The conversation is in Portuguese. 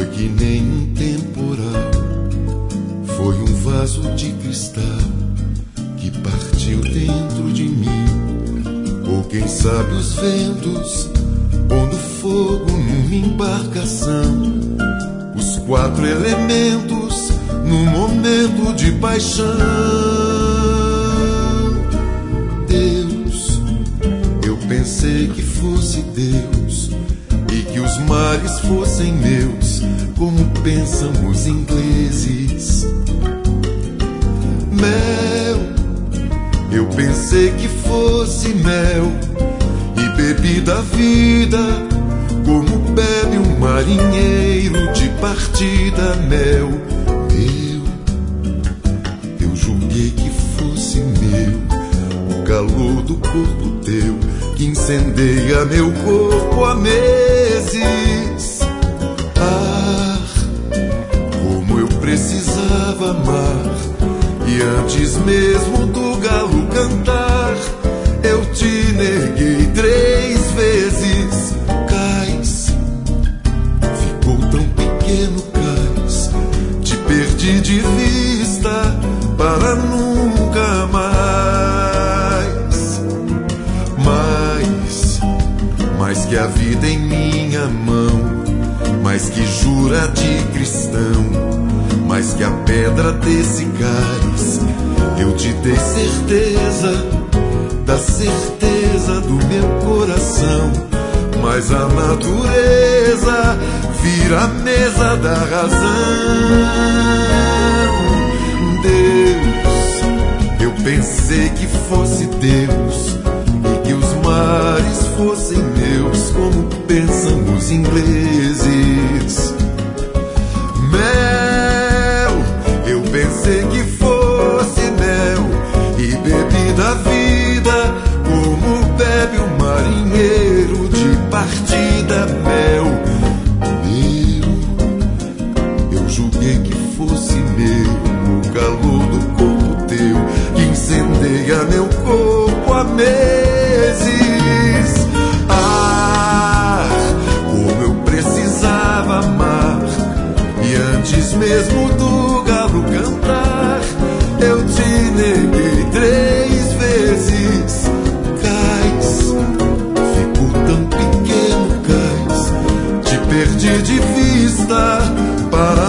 que nem um temporal, foi um vaso de cristal que partiu dentro de mim. Ou quem sabe os ventos pondo fogo numa embarcação, os quatro elementos num momento de paixão. Deus, eu pensei que fosse Deus e que os mares fossem meus, como pensam os ingleses. Mel, eu pensei que fosse mel e bebi da vida como bebe um marinheiro de partida. Mel, eu julguei que fosse meu o calor do corpo teu, que incendeia meu corpo há meses. Ah, como eu precisava amar, e antes mesmo do galo cantar, eu te neguei 3 vezes. Cais, ficou tão pequeno, cais, te perdi de vista para nunca mais. Mais que a vida em minha mão, mais que jura de cristão, mais que a pedra desse cálice, eu te dei certeza da certeza do meu coração. Mas a natureza vira a mesa da razão. Deus, eu pensei que fosse Deus e que os mares fossem meus, como pensam os ingleses. Mel, eu pensei que fosse mel e bebi da vida como bebe um marinheiro de partida. Mel, eu julguei que fosse meu o calor do corpo teu, que incendeia meu corpo há meses. Ah, como eu precisava amar, e antes mesmo do galo cantar, eu te neguei 3 vezes. Cais, ficou tão pequeno, cais, te perdi de vista para